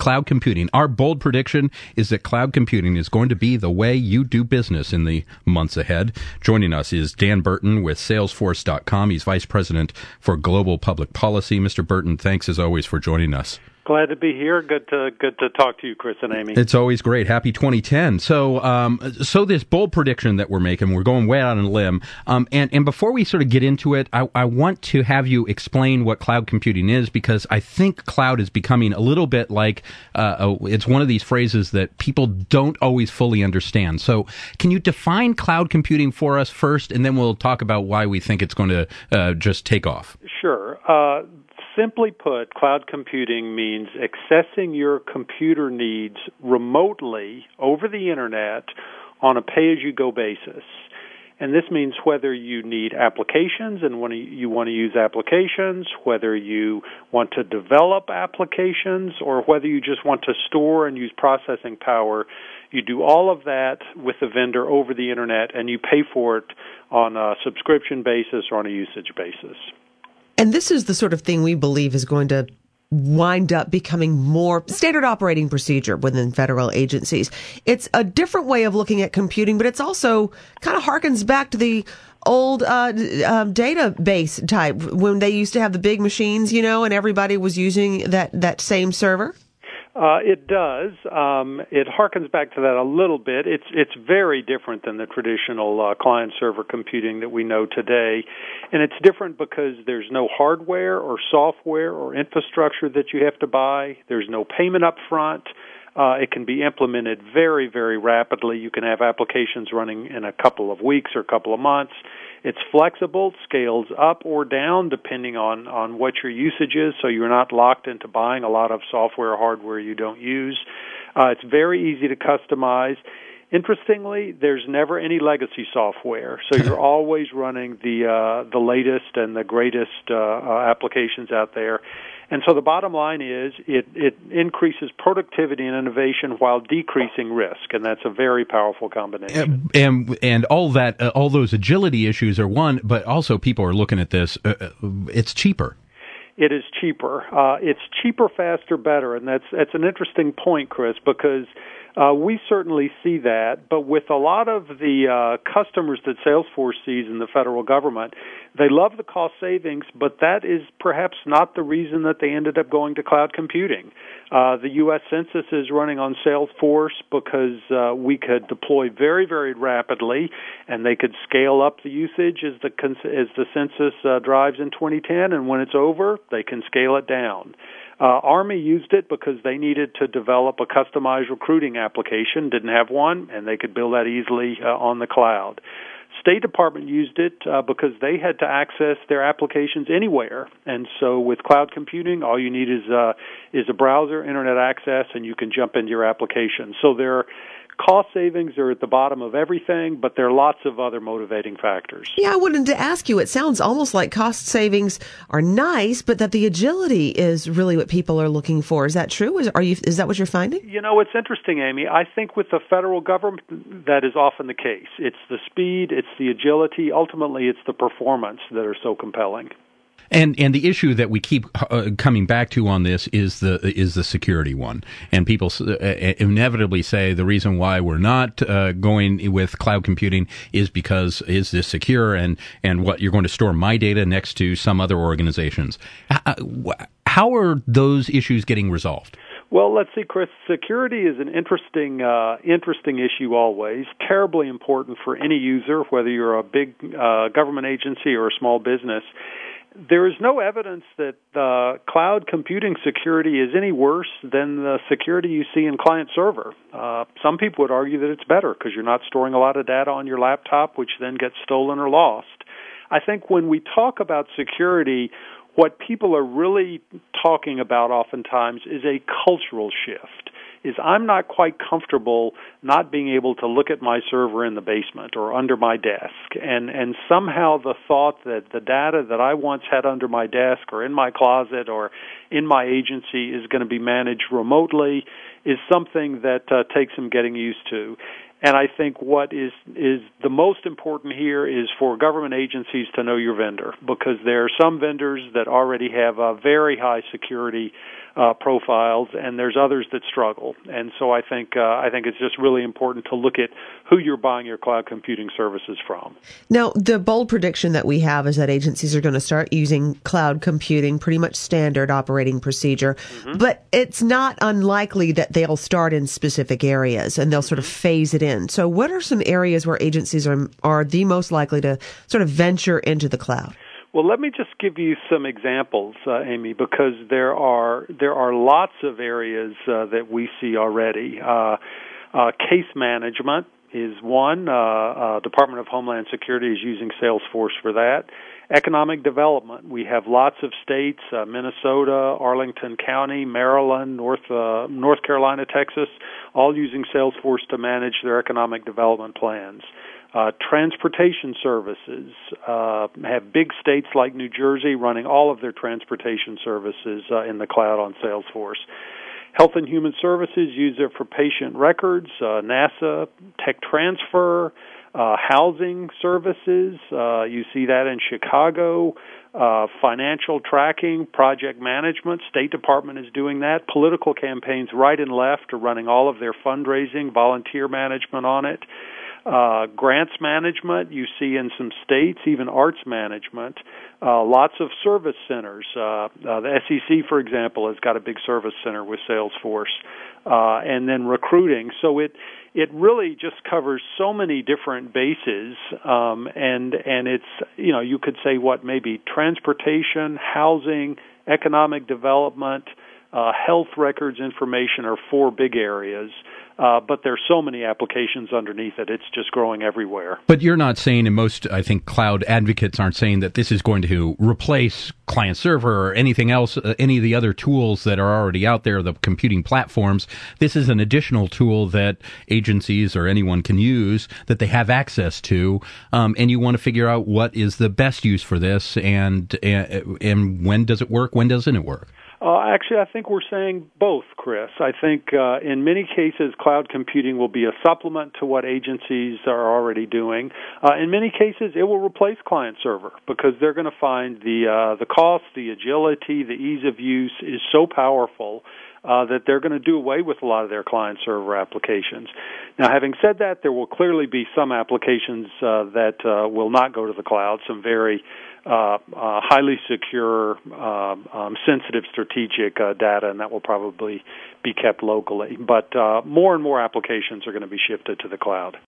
cloud computing. Our bold prediction is that cloud computing is going to be the way you do business in the months ahead. Joining us is Dan Burton with Salesforce.com. He's Vice President for Global Public Policy. Mr. Burton, thanks as always for joining us. Glad to be here. Good to talk to you, Chris and Amy. It's always great. Happy 2010. So this bold prediction that we're making, we're going way out on a limb. And before we sort of get into it, I want to have you explain what cloud computing is, because I think cloud is becoming a little bit like it's one of these phrases that people don't always fully understand. So can you define cloud computing for us first, and then we'll talk about why we think it's going to just take off? Sure. Simply put, cloud computing means accessing your computer needs remotely over the Internet on a pay-as-you-go basis. And this means whether you need applications and when you want to use applications, whether you want to develop applications, or whether you just want to store and use processing power, you do all of that with the vendor over the Internet, and you pay for it on a subscription basis or on a usage basis. And this is the sort of thing we believe is going to wind up becoming more standard operating procedure within federal agencies. It's a different way of looking at computing, but it's also kind of harkens back to the old database type when they used to have the big machines, and everybody was using that same server. It does. It harkens back to that a little bit. It's very different than the traditional client-server computing that we know today. And it's different because there's no hardware or software or infrastructure that you have to buy. There's no payment up front. It can be implemented very, very rapidly. You can have applications running in a couple of weeks or a couple of months. It's flexible, scales up or down depending on what your usage is, so you're not locked into buying a lot of software or hardware you don't use. It's very easy to customize. Interestingly, there's never any legacy software, so you're always running the latest and the greatest applications out there. And so the bottom line is it increases productivity and innovation while decreasing risk, and that's a very powerful combination. And all that, all those agility issues are one, but also people are looking at this. It's cheaper. It is cheaper. It's cheaper, faster, better, and that's an interesting point, Chris, because we certainly see that, but with a lot of the customers that Salesforce sees in the federal government, they love the cost savings, but that is perhaps not the reason that they ended up going to cloud computing. The U.S. Census is running on Salesforce because we could deploy very, very rapidly, and they could scale up the usage as the census drives in 2010, and when it's over, they can scale it down. Army used it because they needed to develop a customized recruiting application, didn't have one, and they could build that easily on the cloud. State Department used it because they had to access their applications anywhere, and so with cloud computing, all you need is a browser, internet access, and you can jump into your application. So their cost savings are at the bottom of everything, but there are lots of other motivating factors. Yeah, I wanted to ask you, it sounds almost like cost savings are nice, but that the agility is really what people are looking for. Is that true? Is that what you're finding? It's interesting, Amy. I think with the federal government, that is often the case. It's the speed, it's the agility, ultimately it's the performance that are so compelling. And the issue that we keep coming back to on this is the security one. And people inevitably say the reason why we're not going with cloud computing is because is this secure and what you're going to store my data next to some other organizations. How are those issues getting resolved? Well, let's see, Chris. Security is an interesting issue always, terribly important for any user, whether you're a big government agency or a small business. There is no evidence that cloud computing security is any worse than the security you see in client server. Some people would argue that it's better because you're not storing a lot of data on your laptop, which then gets stolen or lost. I think when we talk about security, what people are really talking about oftentimes is a cultural shift. Is I'm not quite comfortable not being able to look at my server in the basement or under my desk. And somehow the thought that the data that I once had under my desk or in my closet or in my agency is going to be managed remotely is something that takes some getting used to. And I think what is the most important here is for government agencies to know your vendor, because there are some vendors that already have a very high security profiles, and there's others that struggle. And so I think it's just really important to look at who you're buying your cloud computing services from. Now, the bold prediction that we have is that agencies are going to start using cloud computing, pretty much standard operating procedure, but it's not unlikely that they'll start in specific areas and they'll sort of phase it in. So what are some areas where agencies are the most likely to sort of venture into the cloud? Well, let me just give you some examples, Amy, because there are lots of areas that we see already. Case management is one. Department of Homeland Security is using Salesforce for that. Economic development. We have lots of states, Minnesota, Arlington County, Maryland, North Carolina, Texas, all using Salesforce to manage their economic development plans. Transportation services have big states like New Jersey running all of their transportation services in the cloud on Salesforce. Health and Human Services use it for patient records, NASA, tech transfer, housing services. You see that in Chicago. Financial tracking, project management. State Department is doing that. Political campaigns right and left are running all of their fundraising, volunteer management on it. Grants management, you see in some states, even arts management, lots of service centers. The SEC, for example, has got a big service center with Salesforce, and then recruiting. So it really just covers so many different bases, and it's, you could say maybe transportation, housing, economic development, health records information are four big areas. But there's so many applications underneath it. It's just growing everywhere. But you're not saying, and most, I think, cloud advocates aren't saying that this is going to replace client server or anything else, any of the other tools that are already out there, the computing platforms. This is an additional tool that agencies or anyone can use that they have access to, and you want to figure out what is the best use for this, and when does it work, when doesn't it work? Actually, I think we're saying both, Chris. I think in many cases, cloud computing will be a supplement to what agencies are already doing. In many cases, it will replace client server because they're going to find the cost, the agility, the ease of use is so powerful that they're going to do away with a lot of their client server applications. Now, having said that, there will clearly be some applications that will not go to the cloud, some very highly secure, sensitive strategic data, and that will probably be kept locally. But more and more applications are going to be shifted to the cloud.